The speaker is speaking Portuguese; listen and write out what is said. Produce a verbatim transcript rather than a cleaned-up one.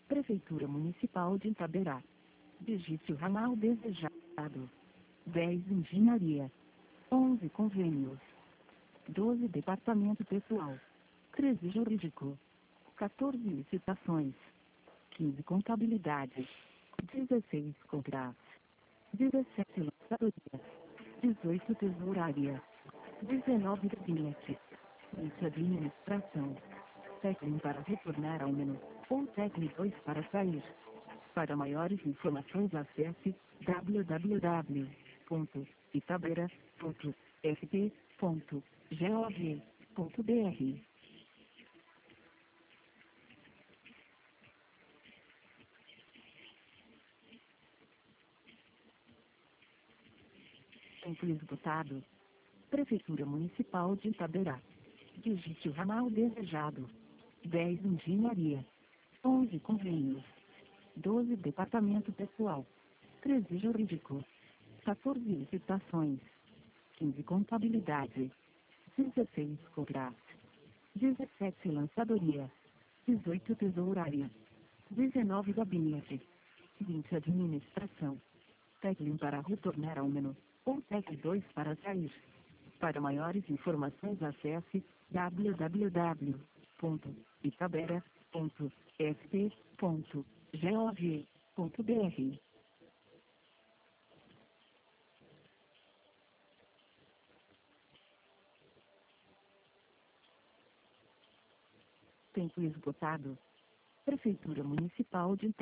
Prefeitura Municipal de Itaberá. Digite o ramal desejado. dez Engenharia. onze Convênios. doze Departamento Pessoal. treze Jurídico. quatorze Licitações. quinze Contabilidade. dezesseis Contratos. dezessete Lançadorias. dezoito Tesouraria. dezenove Gabinete. vinte Administração. Teclin para retornar ao menu, ou Teclin dois para sair. Para maiores informações acesse w w w ponto itabera ponto f p ponto gov ponto b r. Tempo esgotado. Prefeitura Municipal de Itaberá. Digite o ramal desejado. dez Engenharia. onze Convênios. doze Departamento Pessoal. treze Jurídico. quatorze Licitações. quinze Contabilidade. dezesseis Contratos. dezessete Lançadoria. dezoito Tesouraria. dezenove Gabinete. vinte Administração. Teclin para retornar ao menu, ou Teclin dois para sair. Para maiores informações acesse w w w ponto itabera ponto f p ponto gov ponto b r. Tempo esgotado. Prefeitura Municipal de